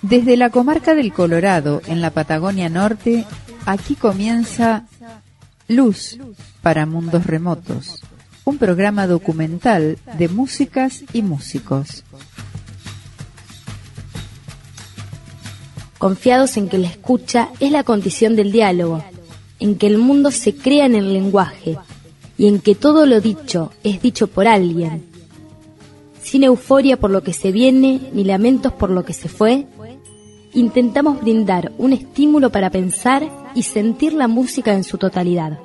Desde la comarca del Colorado, en la Patagonia Norte, aquí comienza Luz para Mundos Remotos, un programa documental de músicas y músicos. Confiados en que la escucha es la condición del diálogo, en que el mundo se crea en el lenguaje y en que todo lo dicho es dicho por alguien. Sin euforia por lo que se viene ni lamentos por lo que se fue, intentamos brindar un estímulo para pensar y sentir la música en su totalidad.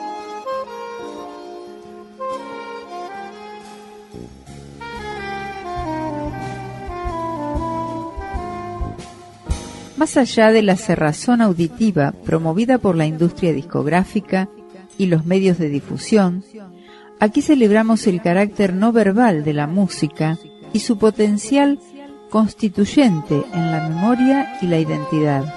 Más allá de la cerrazón auditiva promovida por la industria discográfica y los medios de difusión, aquí celebramos el carácter no verbal de la música y su potencial constituyente en la memoria y la identidad.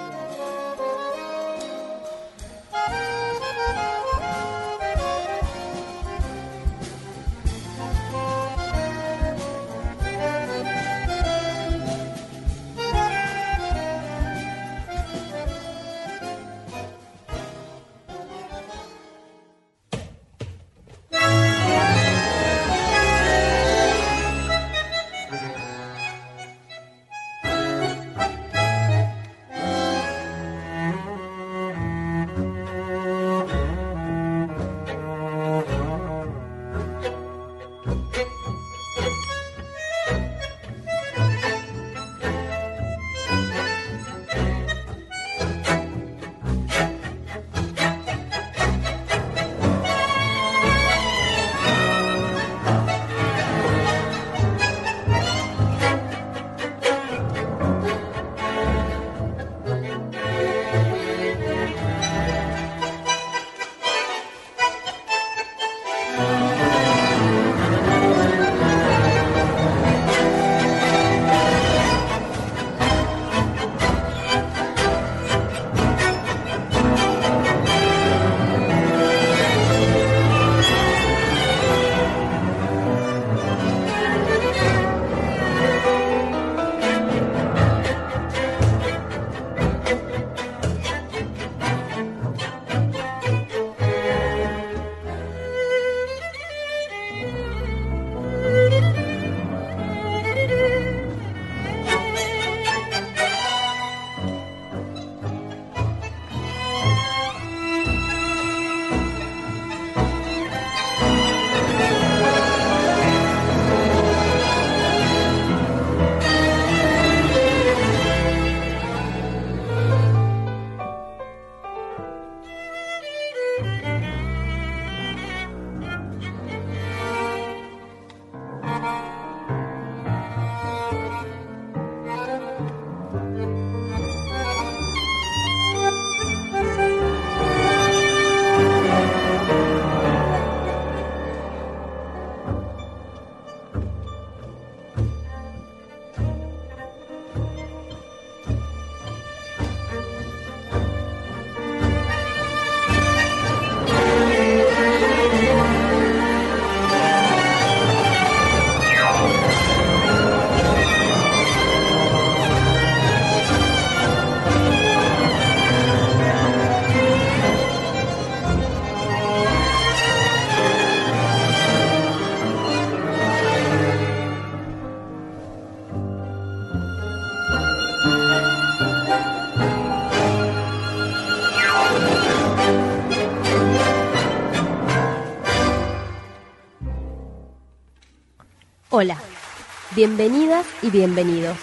Hola, bienvenidas y bienvenidos.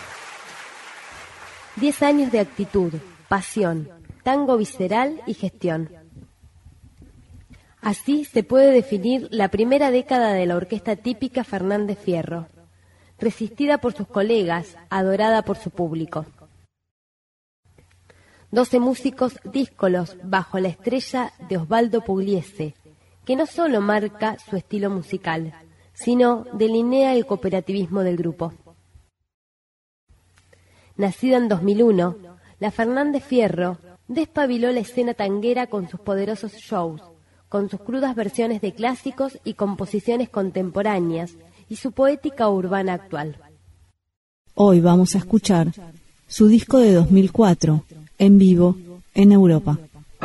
10 años de actitud, pasión, tango visceral y gestión. Así se puede definir la primera década de la orquesta típica Fernández Fierro, resistida por sus colegas, adorada por su público. 12 músicos díscolos bajo la estrella de Osvaldo Pugliese, que no solo marca su estilo musical, sino delinea el cooperativismo del grupo. Nacida en 2001, la Fernández Fierro despabiló la escena tanguera con sus poderosos shows, con sus crudas versiones de clásicos y composiciones contemporáneas y su poética urbana actual. Hoy vamos a escuchar su disco de 2004, en vivo, en Europa.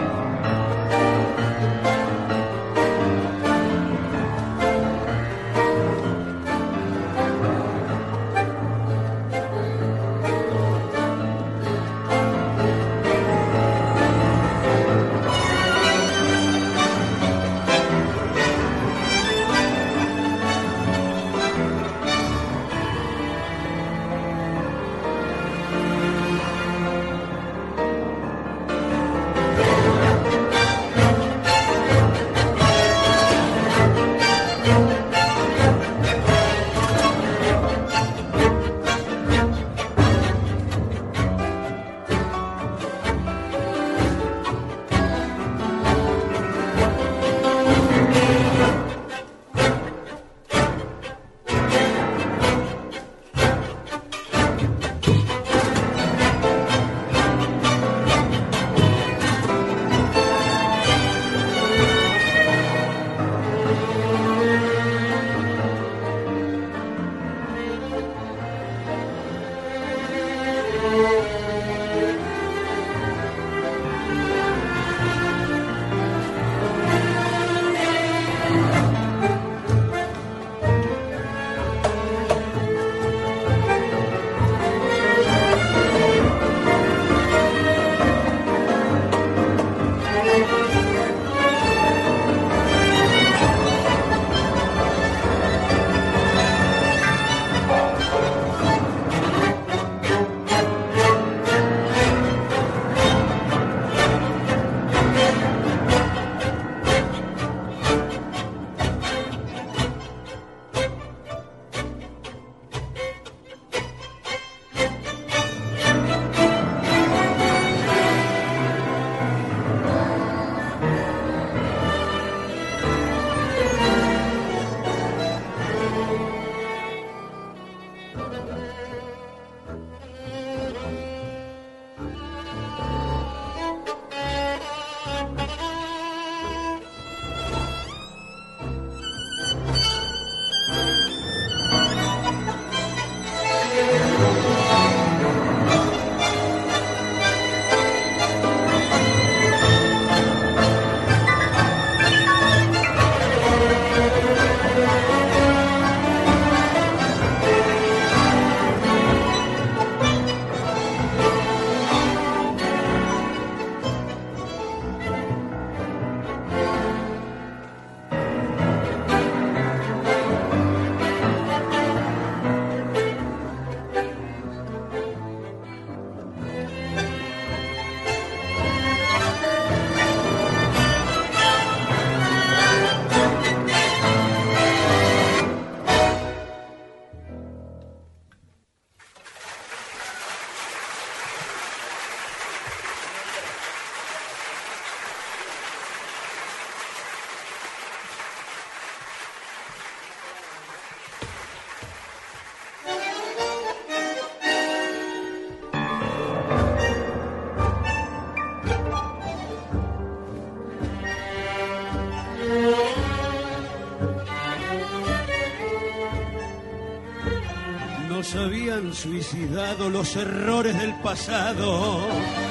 Nos habían suicidado los errores del pasado,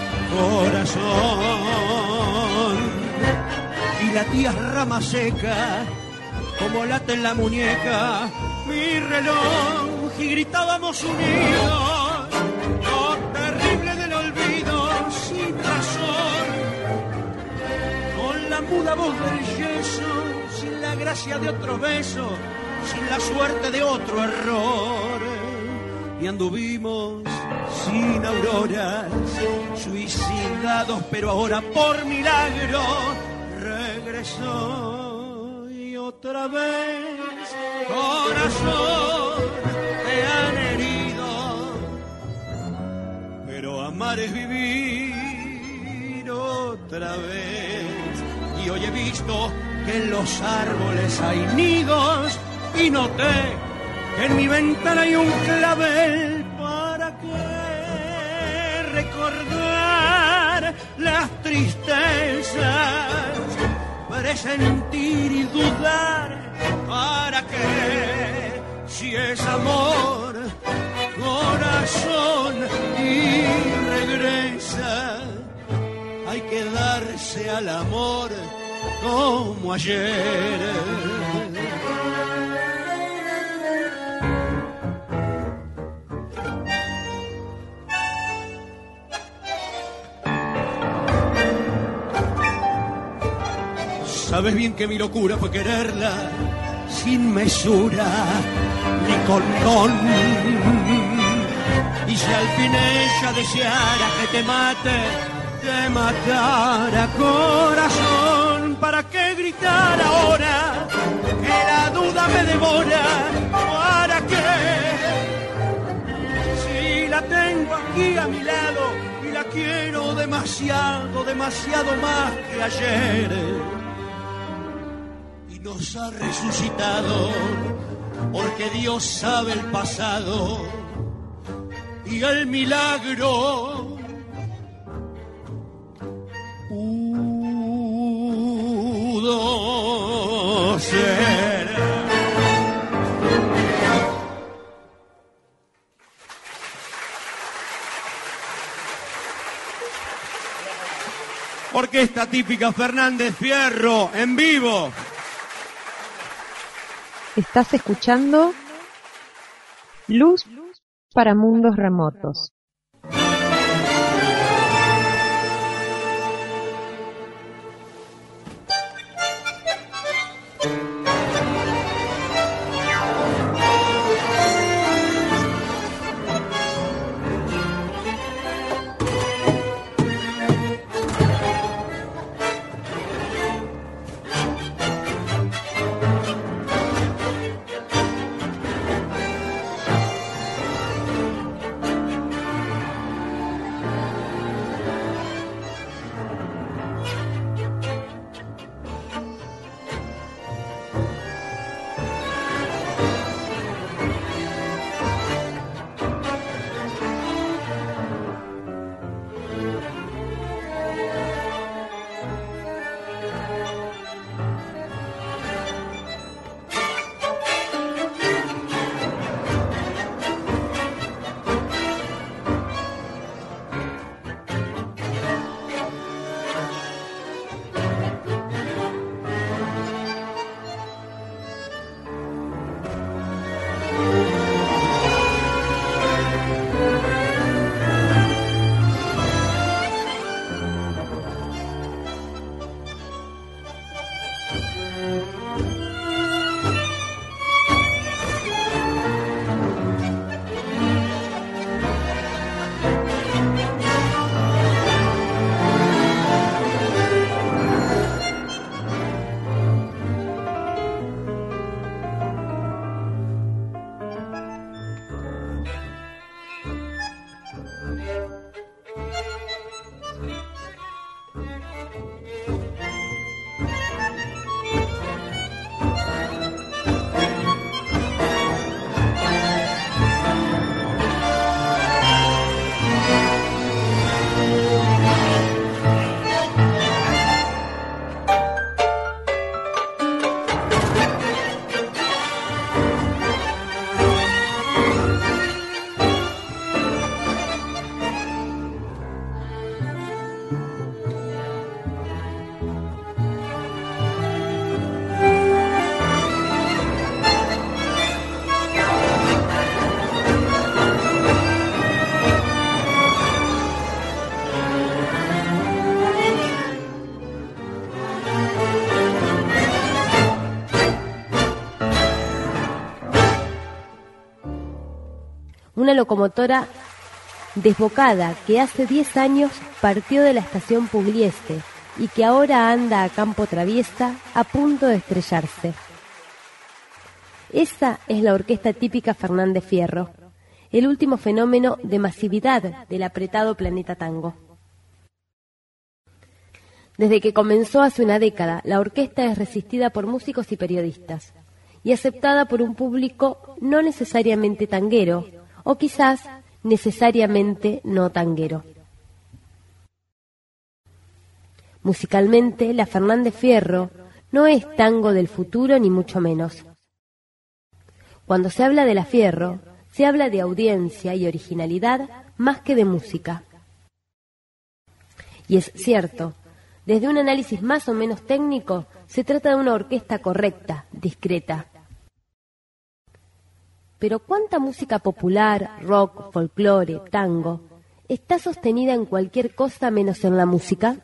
corazón, y latías rama seca, como late en la muñeca mi reloj, y gritábamos unidos, lo terrible del olvido, sin razón, con la muda voz del yeso, sin la gracia de otro beso, sin la suerte de otro error. Y anduvimos sin auroras, suicidados, pero ahora por milagro regresó. Y otra vez, corazón, te han herido, pero amar es vivir otra vez. Y hoy he visto que en los árboles hay nidos, y noté que en mi ventana hay un clavel. ¿Para qué recordar las tristezas? Presentir y dudar. ¿Para qué? Si es amor, con corazón y regresa. Hay que darse al amor como ayer. Sabes bien que mi locura fue quererla sin mesura ni condón. Y si al fin ella deseara que te mate, te matara, corazón. ¿Para qué gritar ahora que la duda me devora? ¿Para qué? Si la tengo aquí a mi lado y la quiero demasiado, demasiado más que ayer. Nos ha resucitado porque Dios sabe el pasado y el milagro pudo ser. Orquesta típica Fernández Fierro en vivo. Estás escuchando Luz para Mundos Remotos. Una locomotora desbocada que hace 10 años partió de la estación Pugliese y que ahora anda a campo traviesa a punto de estrellarse. Esa es la orquesta típica Fernández Fierro, el último fenómeno de masividad del apretado planeta tango. Desde que comenzó hace una década, la orquesta es resistida por músicos y periodistas y aceptada por un público no necesariamente tanguero o quizás necesariamente no tanguero. Musicalmente, la Fernández Fierro no es tango del futuro ni mucho menos. Cuando se habla de la Fierro, se habla de audiencia y originalidad más que de música. Y es cierto, desde un análisis más o menos técnico, se trata de una orquesta correcta, discreta. Pero ¿cuánta música popular, rock, folclore, tango, está sostenida en cualquier cosa menos en la música?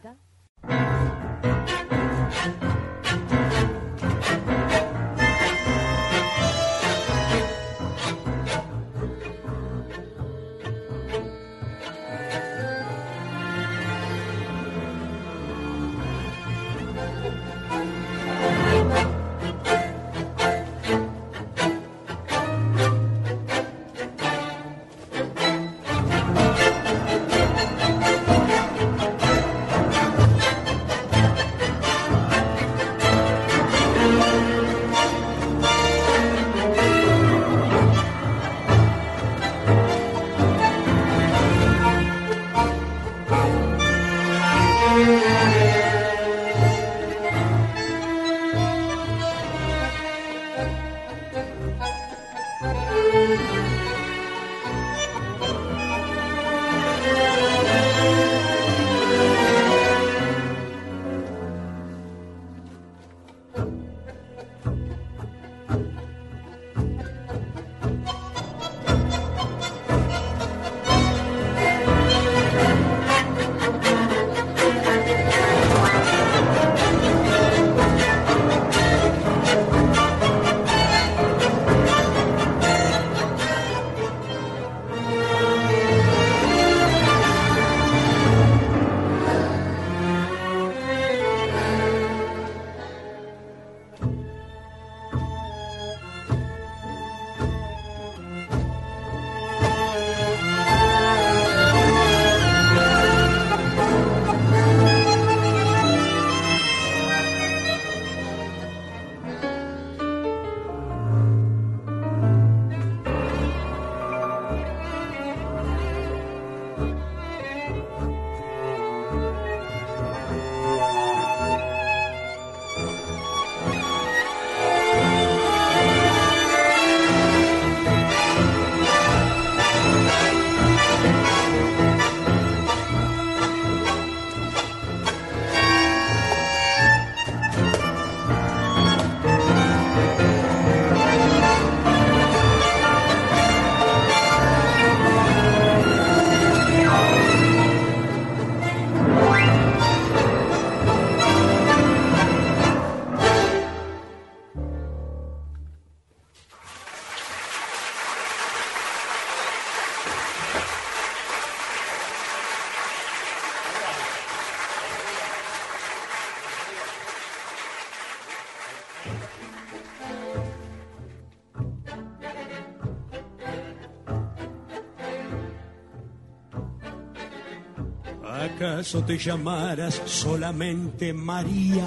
¿Acaso te llamaras solamente María?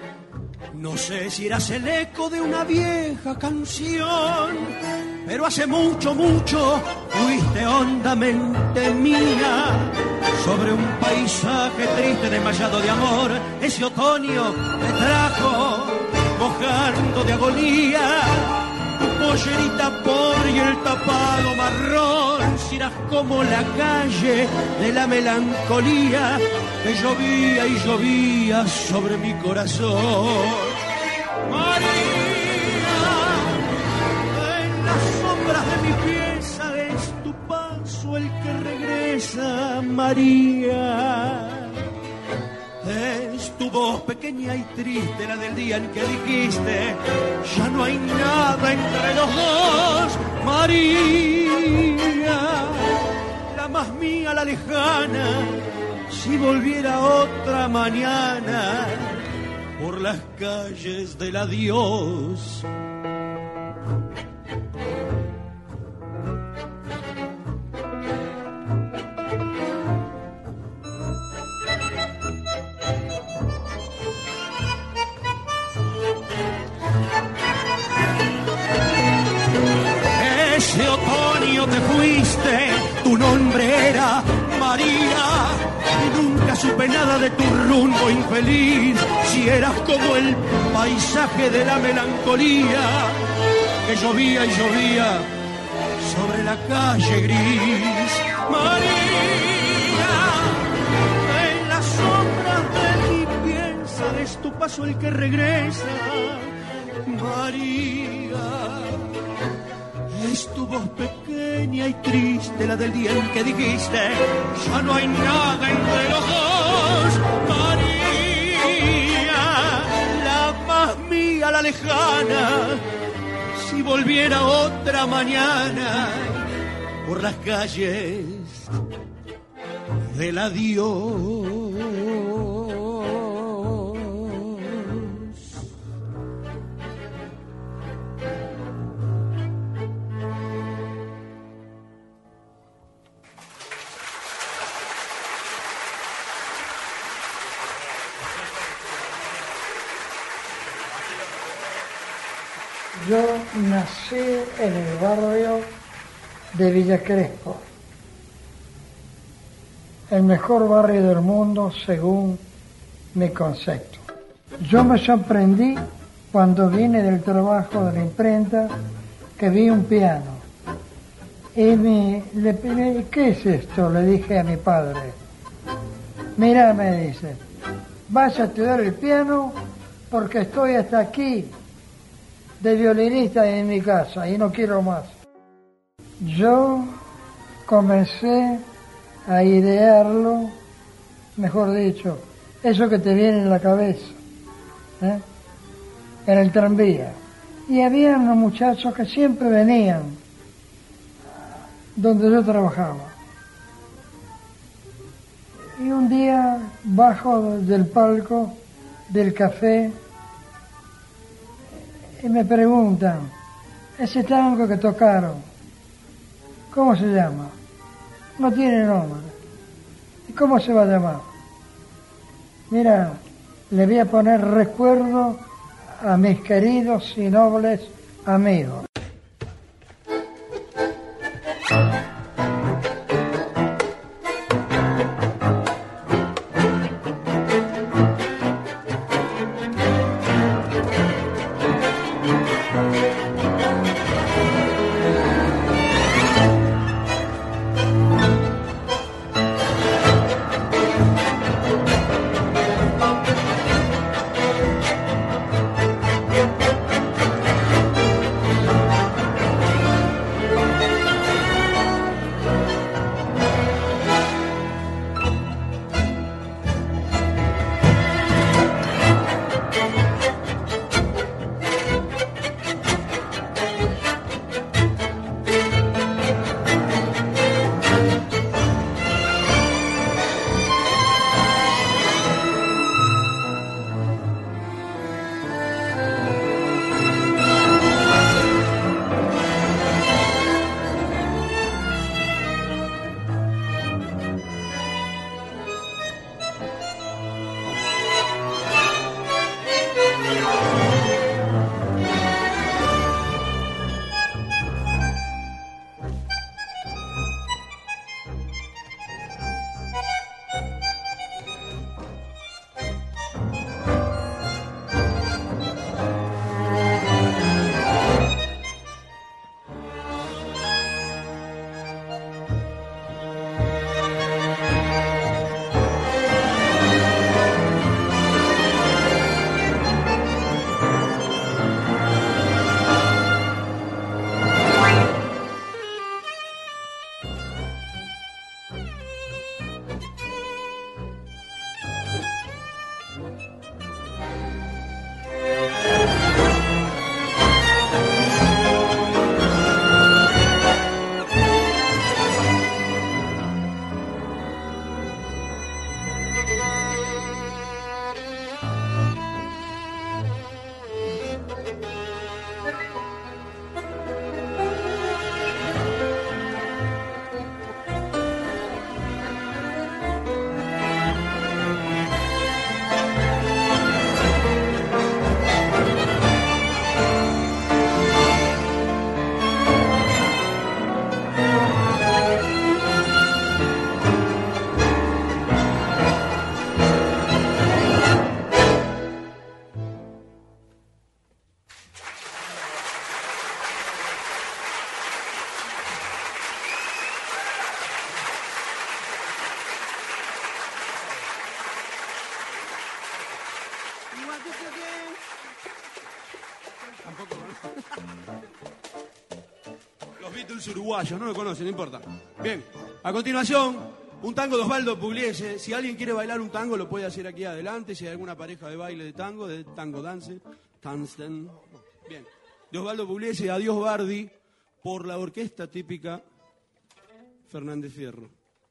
No sé si eras el eco de una vieja canción, pero hace mucho, mucho fuiste hondamente mía. Sobre un paisaje triste desmayado de amor, ese otoño me trajo mojando de agonía. Tu pollerita pobre y el tapado marrón, si eras como la calle de la melancolía que llovía y llovía sobre mi corazón. María, en las sombras de mi pieza es tu paso el que regresa, María. Es tu voz pequeña y triste, la del día en que dijiste ya no hay nada entre los dos, María. La más mía, la lejana, si volviera otra mañana por las calles del adiós. Ese otoño te fuiste, tu nombre era María, y nunca supe nada de tu rumbo infeliz, si eras como el paisaje de la melancolía que llovía y llovía sobre la calle gris. María, en las sombras de mi piensa, es tu paso el que regresa. María, es tu voz pequeña y triste, la del día en que dijiste, ya no hay nada entre los dos. María, la más mía, la lejana, si volviera otra mañana por las calles del adiós. Yo nací en el barrio de Villa Crespo, el mejor barrio del mundo según mi concepto. Yo me sorprendí cuando vine del trabajo de la imprenta que vi un piano y le pedí, ¿qué es esto? Le dije a mi padre. Mira, me dice, vas a estudiar el piano porque estoy hasta aquí de violinista en mi casa y no quiero más. Yo comencé a idearlo, mejor dicho, eso que te viene en la cabeza, en el tranvía. Y había unos muchachos que siempre venían donde yo trabajaba. Y un día bajo del palco del café y me preguntan, ese tango que tocaron, ¿cómo se llama? No tiene nombre. ¿Y cómo se va a llamar? Mira, le voy a poner recuerdo a mis queridos y nobles amigos. Tampoco los Beatles uruguayos, no lo conocen, no importa. Bien, a continuación, un tango de Osvaldo Pugliese. Si alguien quiere bailar un tango, lo puede hacer aquí adelante. Si hay alguna pareja de baile de tango dance, tansten. Bien, de Osvaldo Pugliese, Adiós Bardi, por la orquesta típica Fernández Fierro.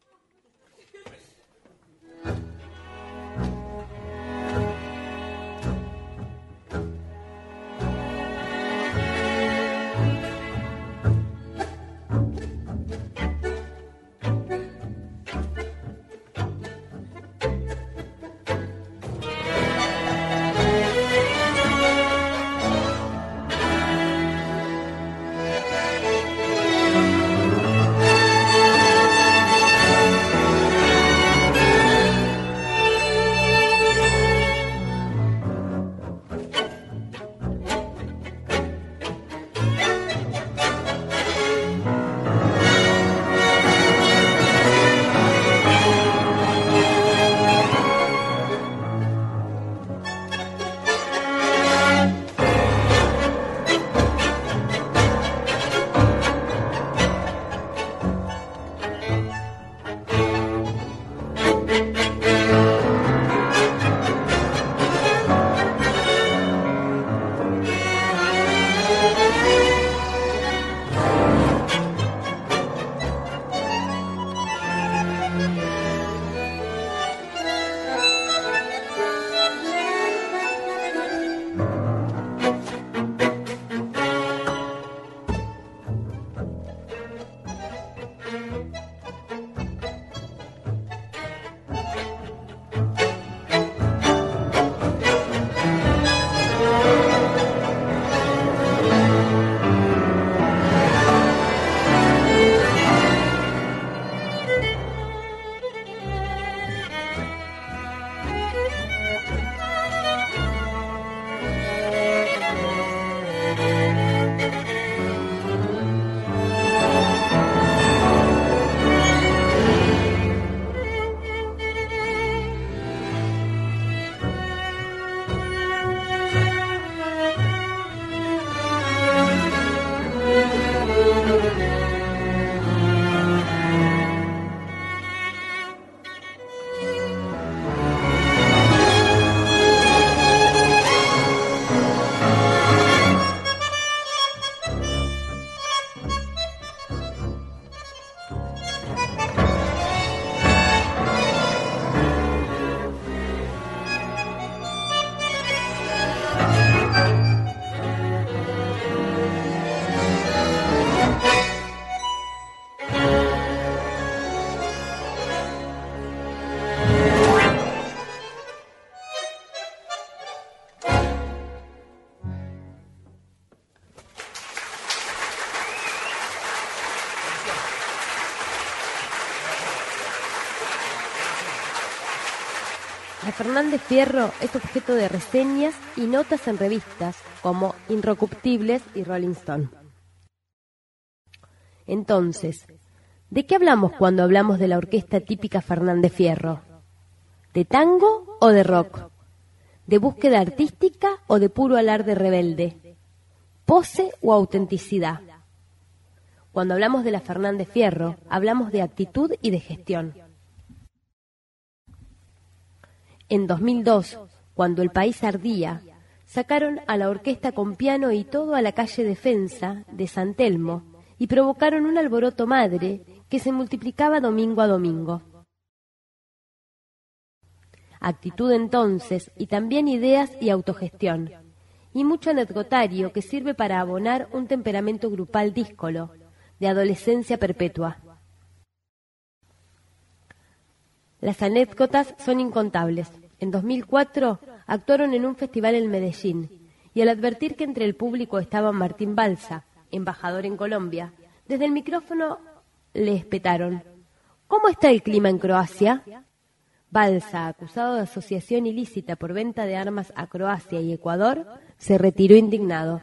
La Fernández Fierro es objeto de reseñas y notas en revistas como Inrecuptibles y Rolling Stone. Entonces, ¿de qué hablamos cuando hablamos de la orquesta típica Fernández Fierro? ¿De tango o de rock? ¿De búsqueda artística o de puro alarde rebelde? ¿Pose o autenticidad? Cuando hablamos de la Fernández Fierro, hablamos de actitud y de gestión. En 2002, cuando el país ardía, sacaron a la orquesta con piano y todo a la calle Defensa de San Telmo y provocaron un alboroto madre que se multiplicaba domingo a domingo. Actitud entonces, y también ideas y autogestión, y mucho anecdotario que sirve para abonar un temperamento grupal díscolo, de adolescencia perpetua. Las anécdotas son incontables. En 2004 actuaron en un festival en Medellín y al advertir que entre el público estaba Martín Balsa, embajador en Colombia, desde el micrófono le espetaron: ¿cómo está el clima en Croacia? Balsa, acusado de asociación ilícita por venta de armas a Croacia y Ecuador, se retiró indignado.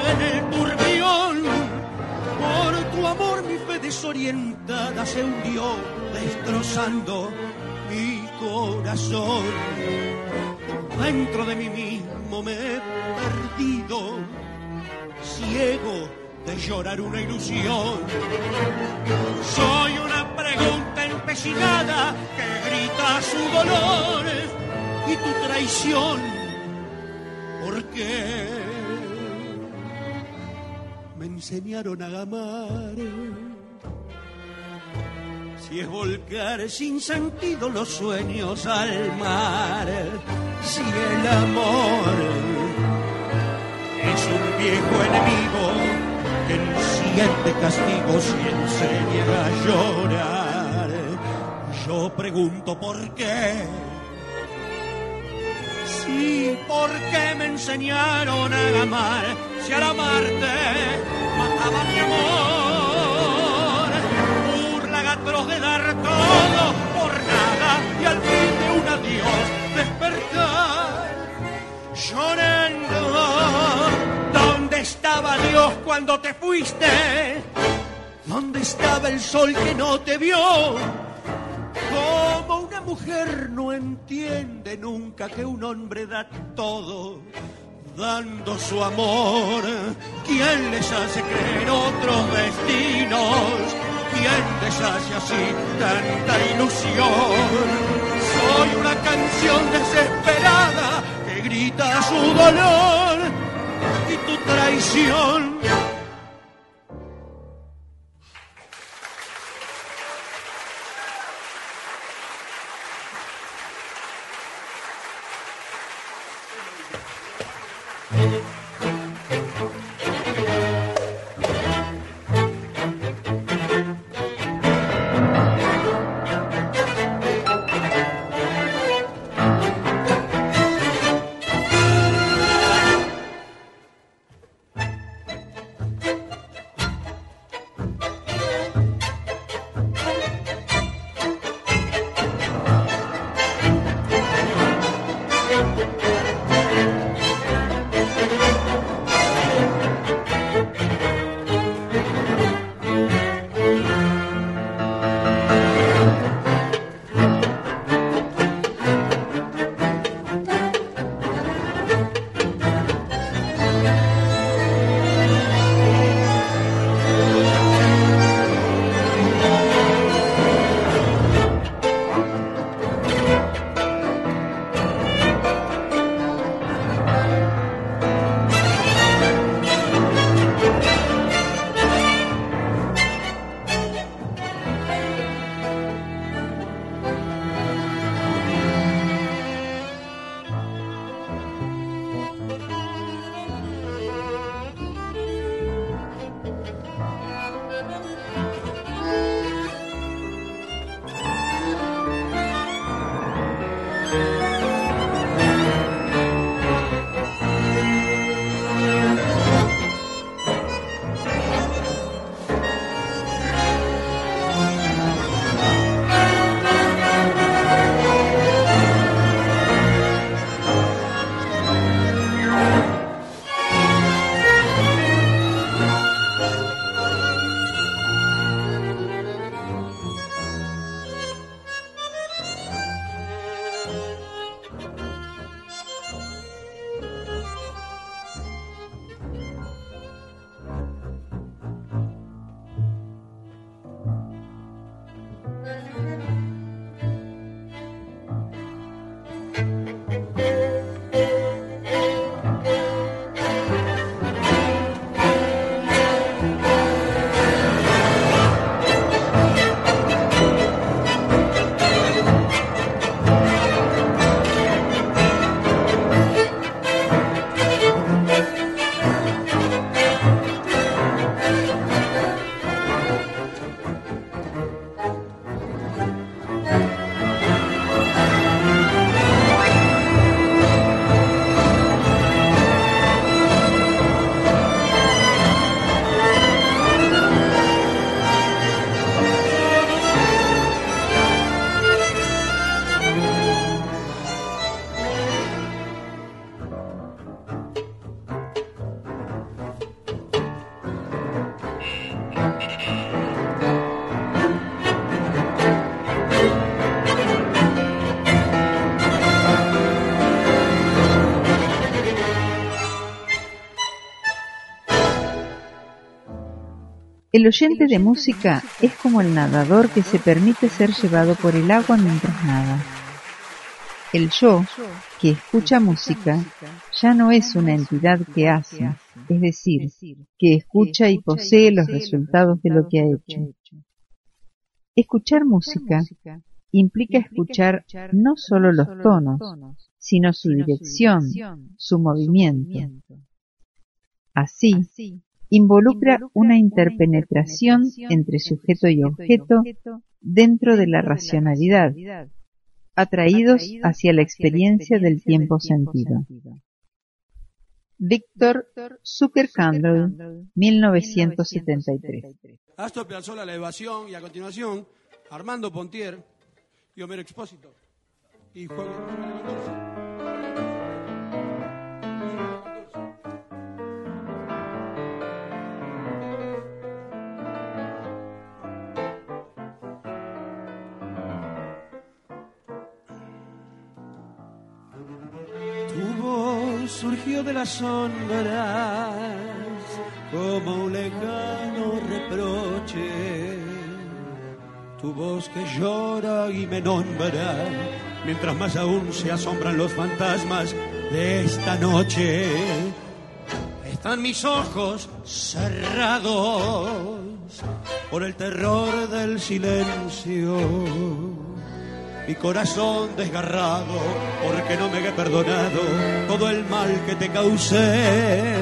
en el turbión. Por tu amor mi fe desorientada se hundió, destrozando mi corazón. Dentro de mí mismo me he perdido, ciego de llorar una ilusión. Soy una pregunta empecinada que grita su dolor y tu traición. ¿Por qué me enseñaron a amar? Si es volcar sin sentido los sueños al mar, si el amor es un viejo enemigo que siente castigos y enseña a llorar. Yo pregunto por qué. Sí, ¿por qué me enseñaron a amar? Si al amarte mataba mi amor. Burlagatos de dar todo por nada y al fin de un adiós despertar llorando. ¿Dónde estaba Dios cuando te fuiste? ¿Dónde estaba el sol que no te vio? Como una mujer no entiende nunca que un hombre da todo, dando su amor. ¿Quién les hace creer otros destinos? ¿Quién les hace así tanta ilusión? Soy una canción desesperada que grita su dolor y tu traición. El oyente de música es como el nadador que se permite ser llevado por el agua mientras nada. El yo, que escucha música, ya no es una entidad que hace, es decir, que escucha y posee los resultados de lo que ha hecho. Escuchar música implica escuchar no solo los tonos, sino su dirección, su movimiento. Así, involucra una interpenetración entre sujeto y objeto dentro de la racionalidad, atraídos hacia la experiencia del tiempo sentido. Víctor Zucker-Kandl, 1973. Astor Piazzolla, La Evasión, y a continuación Armando Pontier y Homero Expósito. Y Juan Tu voz surgió de las sombras como un lejano reproche. Tu voz que llora y me nombra, mientras más aún se asombran los fantasmas de esta noche. Están mis ojos cerrados por el terror del silencio, mi corazón desgarrado porque no me he perdonado todo el mal que te causé.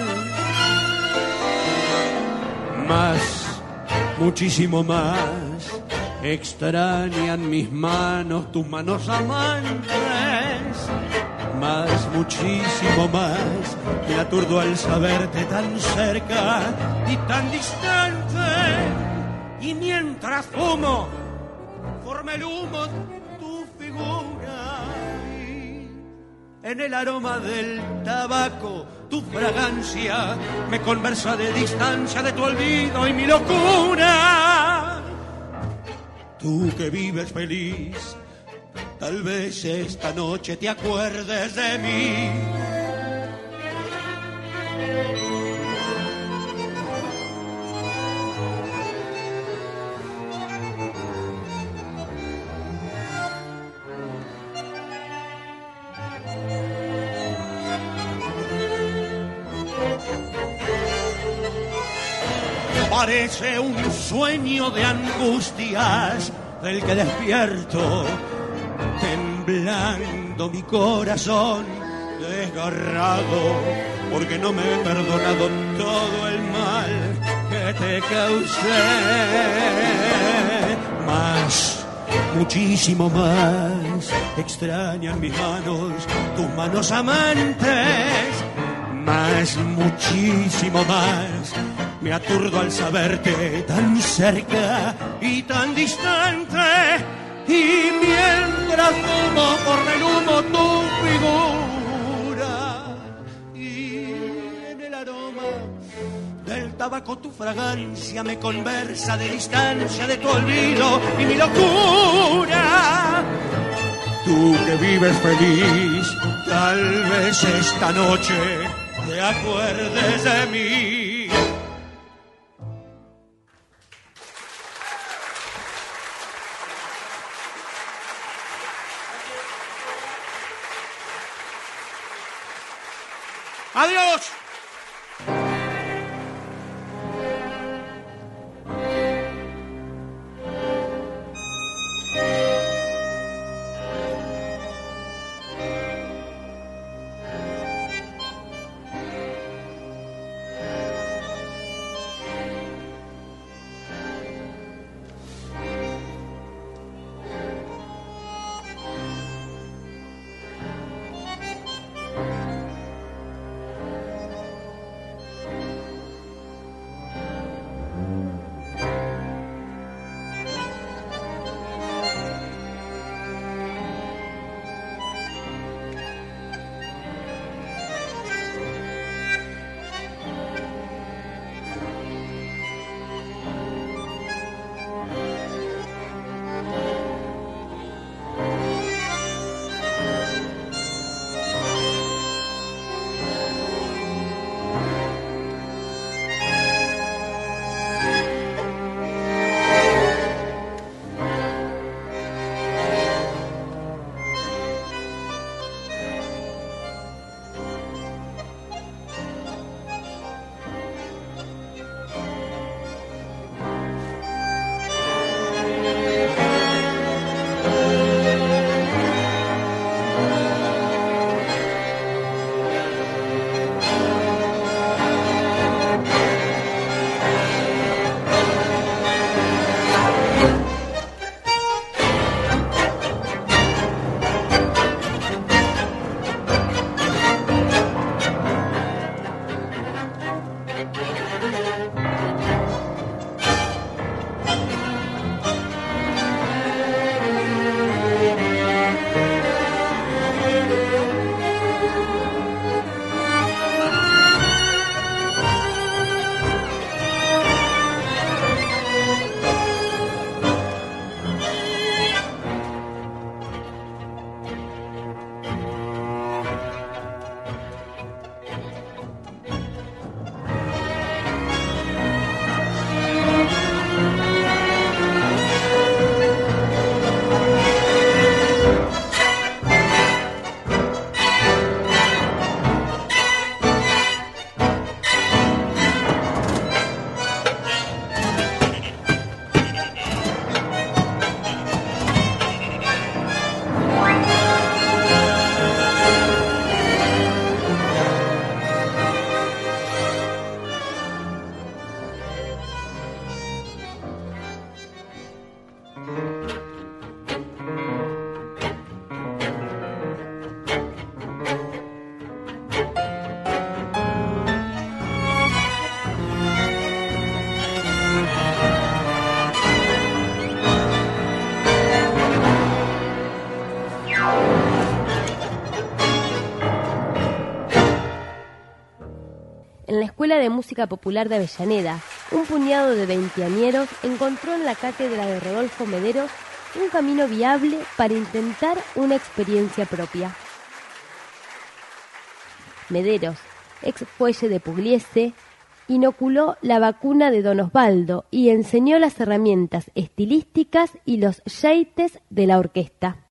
Más, muchísimo más, extrañan mis manos, tus manos amantes. Más, muchísimo más, me aturdo al saberte tan cerca y tan distante. Y mientras fumo, forma el humo tu figura. Y en el aroma del tabaco, tu fragancia me conversa de distancia de tu olvido y mi locura. Tú que vives feliz, tal vez esta noche te acuerdes de mí. Parece un sueño de angustias del que despierto, temblando mi corazón desgarrado, porque no me he perdonado todo el mal que te causé. Más, muchísimo más, extrañan mis manos, tus manos amantes. Más, muchísimo más, me aturdo al saberte tan cerca y tan distante. Y mientras fumo por el humo tu figura, y en el aroma del tabaco tu fragancia me conversa de distancia de tu olvido y mi locura. Tú que vives feliz, tal vez esta noche te acuerdes de mí. ¡Adiós! En la Escuela de Música Popular de Avellaneda, un puñado de veinteañeros encontró en la cátedra de Rodolfo Mederos un camino viable para intentar una experiencia propia. Mederos, ex fuelle de Pugliese, inoculó la vacuna de Don Osvaldo y enseñó las herramientas estilísticas y los jeites de la orquesta.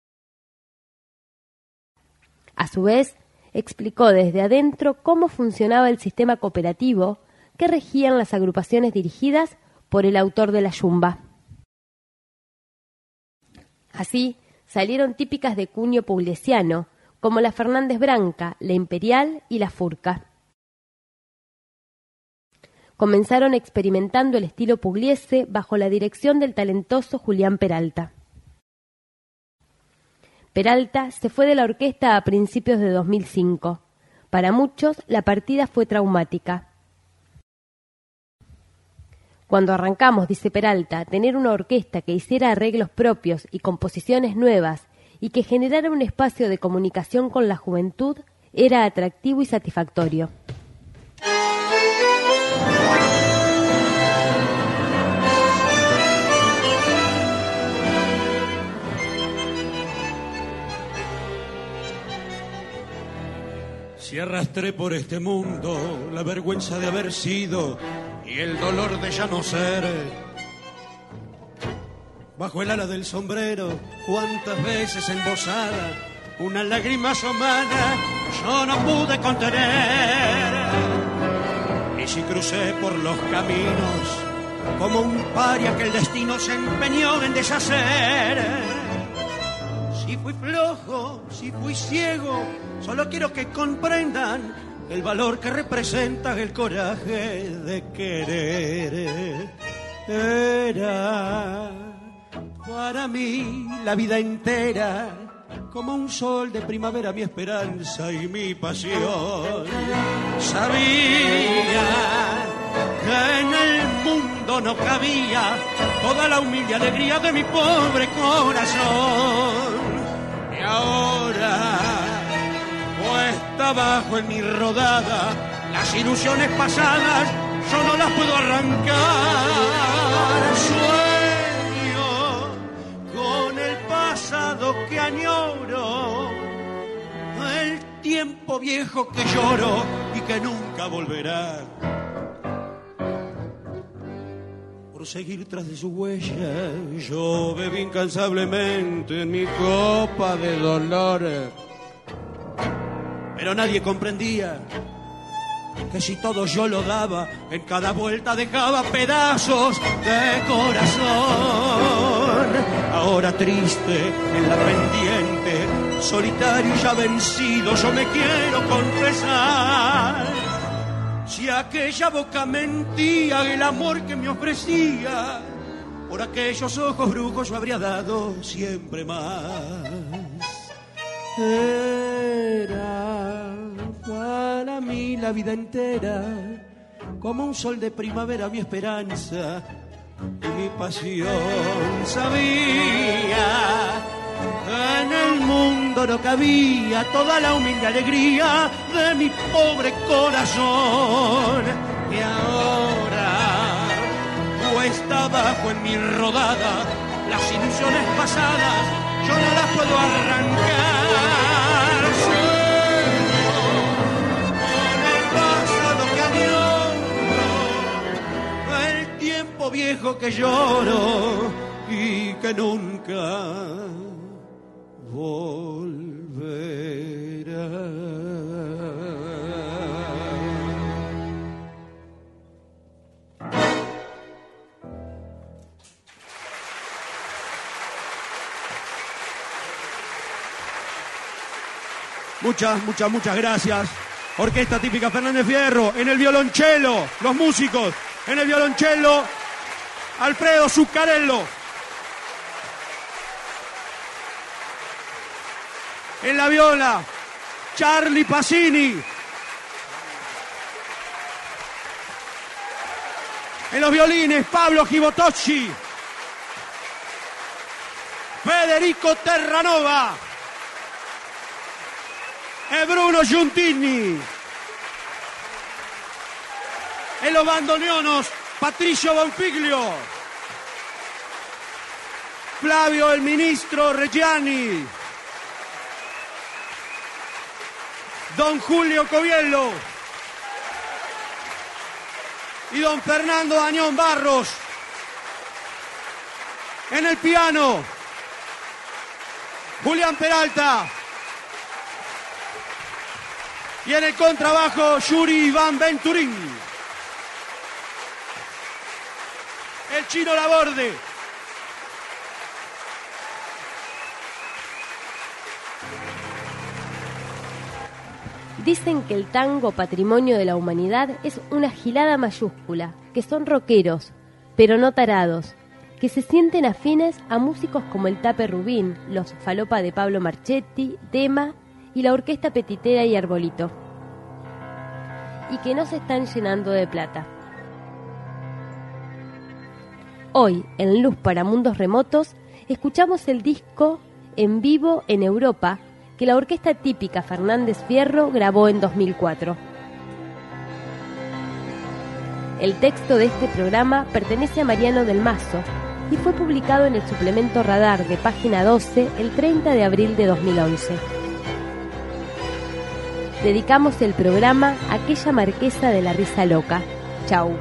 A su vez, explicó desde adentro cómo funcionaba el sistema cooperativo que regían las agrupaciones dirigidas por el autor de la yumba. Así salieron típicas de cuño pugliesiano, como la Fernández Branca, la Imperial y la Furca. Comenzaron experimentando el estilo pugliese bajo la dirección del talentoso Julián Peralta. Peralta se fue de la orquesta a principios de 2005. Para muchos, la partida fue traumática. Cuando arrancamos, dice Peralta, tener una orquesta que hiciera arreglos propios y composiciones nuevas y que generara un espacio de comunicación con la juventud era atractivo y satisfactorio. Si arrastré por este mundo la vergüenza de haber sido y el dolor de ya no ser, bajo el ala del sombrero, cuántas veces embosada una lágrima asomada yo no pude contener. Y si crucé por los caminos como un paria que el destino se empeñó en deshacer, si fui flojo, si fui ciego, solo quiero que comprendan el valor que representa el coraje de querer. Era para mí la vida entera como un sol de primavera, mi esperanza y mi pasión. Sabía que en el mundo no cabía toda la humilde alegría de mi pobre corazón. Y ahora, puesta abajo en mi rodada, las ilusiones pasadas yo no las puedo arrancar. Sueño con el pasado que añoro, el tiempo viejo que lloro y que nunca volverá. Por seguir tras de su huella, yo bebí incansablemente en mi copa de dolores. Pero nadie comprendía que si todo yo lo daba, en cada vuelta dejaba pedazos de corazón. Ahora triste en la pendiente, solitario y ya vencido, yo me quiero confesar. Si aquella boca mentía el amor que me ofrecía, por aquellos ojos brujos yo habría dado siempre más. Era para mí la vida entera como un sol de primavera mi esperanza y mi pasión. Sabía que en el mundo no cabía toda la humilde alegría de mi pobre corazón, y ahora cuesta abajo en mi rodada las ilusiones pasadas, yo no las puedo arrancar. Con el pasado que añoro, el tiempo viejo que lloro y que nunca volverá. Muchas gracias. Orquesta Típica Fernández Fierro, en el violonchelo, los músicos, en el violonchelo, Alfredo Zuccarello. En la viola, Charlie Pacini. En los violines, Pablo Gibotocci. Federico Terranova. E Bruno Giuntini. En los bandoneones, Patricio Bonfiglio. Flavio el Ministro Reggiani. Don Julio Coviello. Y don Fernando Dañón Barros. En el piano, Julián Peralta. Y en el contrabajo, Yuri Iván Venturín. El Chino Laborde. Dicen que el tango, patrimonio de la humanidad, es una gilada mayúscula, que son rockeros, pero no tarados, que se sienten afines a músicos como el Tape Rubín, los Falopa de Pablo Marchetti, Dema y la Orquesta Petitera y Arbolito, y que no se están llenando de plata. Hoy, en Luz para Mundos Remotos, escuchamos el disco En Vivo en Europa, que la Orquesta Típica Fernández Fierro grabó en 2004. El texto de este programa pertenece a Mariano del Mazo y fue publicado en el suplemento Radar de página 12 el 30 de abril de 2011. Dedicamos el programa a aquella marquesa de la risa loca. Chau.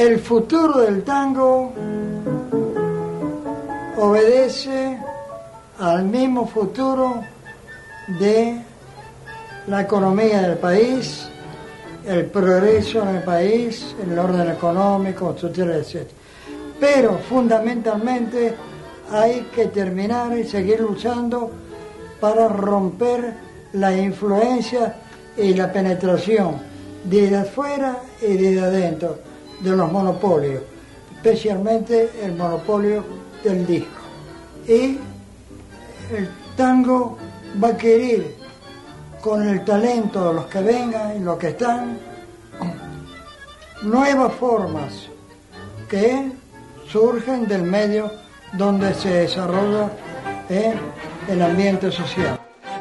el futuro del tango obedece al mismo futuro de la economía del país, el progreso en el país, el orden económico, social, etc. Pero fundamentalmente hay que terminar y seguir luchando para romper la influencia y la penetración desde afuera y desde adentro de los monopolios, especialmente el monopolio del disco. Y el tango va a adquirir, con el talento de los que vengan y los que están, nuevas formas que surgen del medio donde se desarrolla el ambiente social.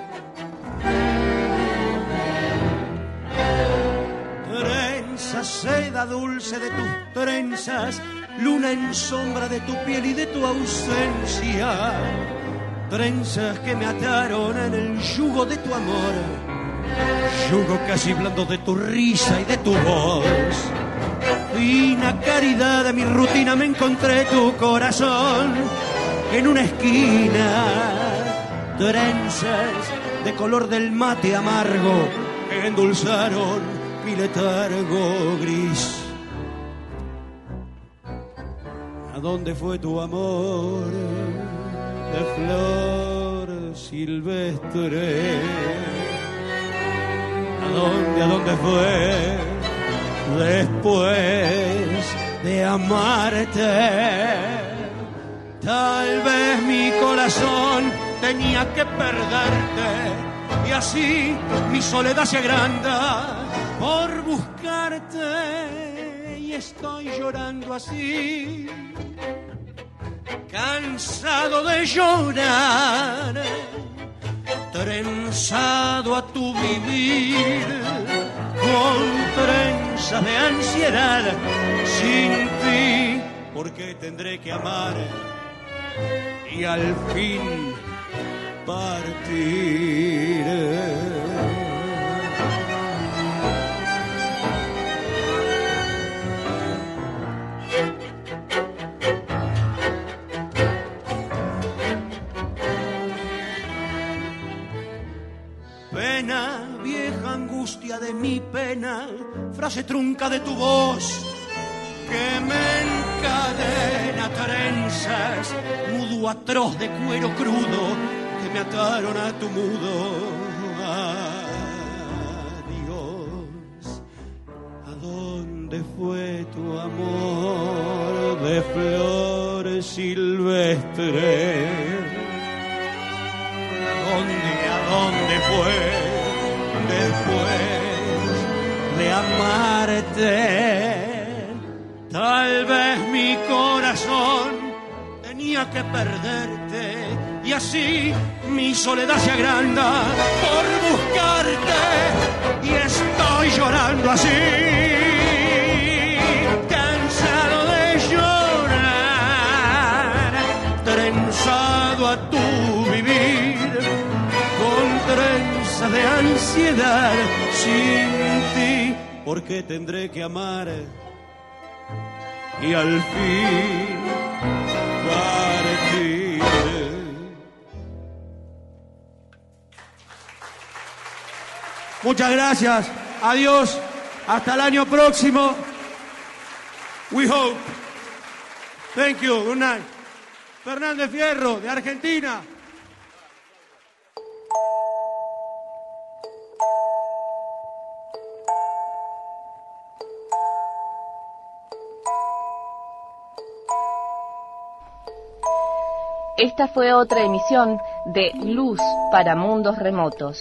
Trenzas, seda dulce de tus trenzas, luna en sombra de tu piel y de tu ausencia. Trenzas que me ataron en el yugo de tu amor, yugo casi blando de tu risa y de tu voz. Fina caridad de mi rutina me encontré tu corazón en una esquina. Trenzas de color del mate amargo que endulzaron mi letargo gris. ¿A dónde fue tu amor de flor silvestre? ¿A dónde fue después de amarte? Tal vez mi corazón tenía que perderte y así mi soledad se agranda por buscarte y estoy llorando así, cansado de llorar, trenzado a tu vivir, con trenzas de ansiedad, sin ti, porque tendré que amar y al fin partir. Pena, vieja angustia de mi pena, frase trunca de tu voz que me encadena, trenzas, nudo atroz de cuero crudo que me ataron a tu mudo adiós. ¿A dónde fue tu amor de flores silvestres? ¿A dónde fue después de amarte? Tal vez mi corazón tenía que perderte y así mi soledad se agranda por buscarte y estoy llorando así, cansado de llorar, trenzado a tu vivir, con trenzas de ansiedad, sin ti, porque tendré que amar y al fin partir. Muchas gracias, adiós, hasta el año próximo. We hope. Thank you, good night. Fernández Fierro, de Argentina. Esta fue otra emisión de Luz para Mundos Remotos.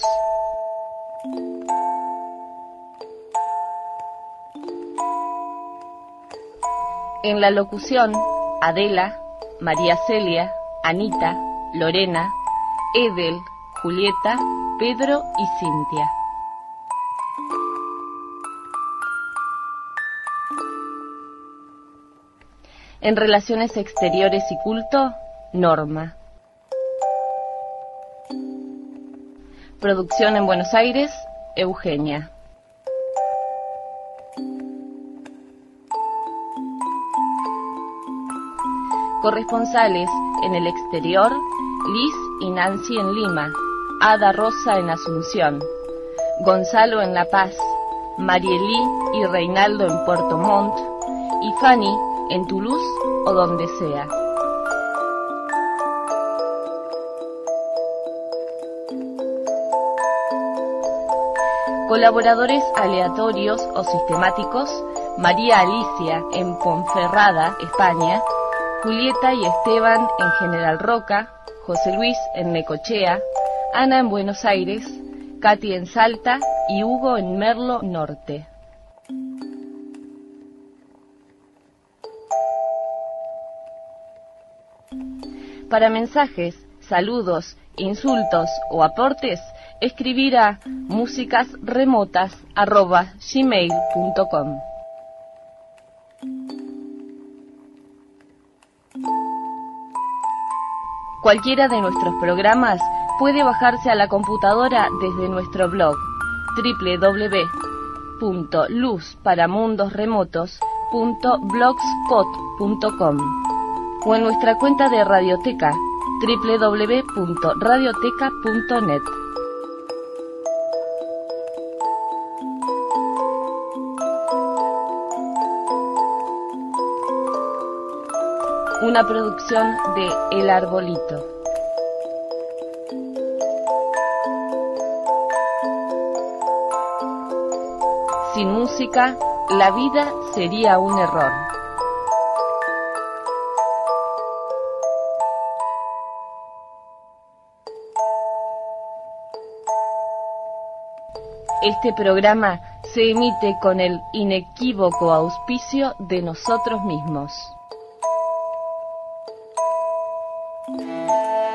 En la locución, Adela, María Celia, Anita, Lorena, Edel, Julieta, Pedro y Cintia. En Relaciones Exteriores y Culto, Norma. Producción en Buenos Aires, Eugenia. Corresponsales en el exterior, Liz y Nancy en Lima, Ada Rosa en Asunción, Gonzalo en La Paz, Marielí y Reinaldo en Puerto Montt y Fanny en Toulouse o donde sea. Colaboradores aleatorios o sistemáticos: María Alicia en Ponferrada, España, Julieta y Esteban en General Roca, José Luis en Necochea, Ana en Buenos Aires, Katy en Salta y Hugo en Merlo Norte. Para mensajes, saludos, insultos o aportes, escribir a musicasremotas@gmail.com. Cualquiera de nuestros programas puede bajarse a la computadora desde nuestro blog www.luzparamundosremotos.blogspot.com o en nuestra cuenta de Radioteca www.radioteca.net. Una producción de El Arbolito. Sin música, la vida sería un error. Este programa se emite con el inequívoco auspicio de nosotros mismos.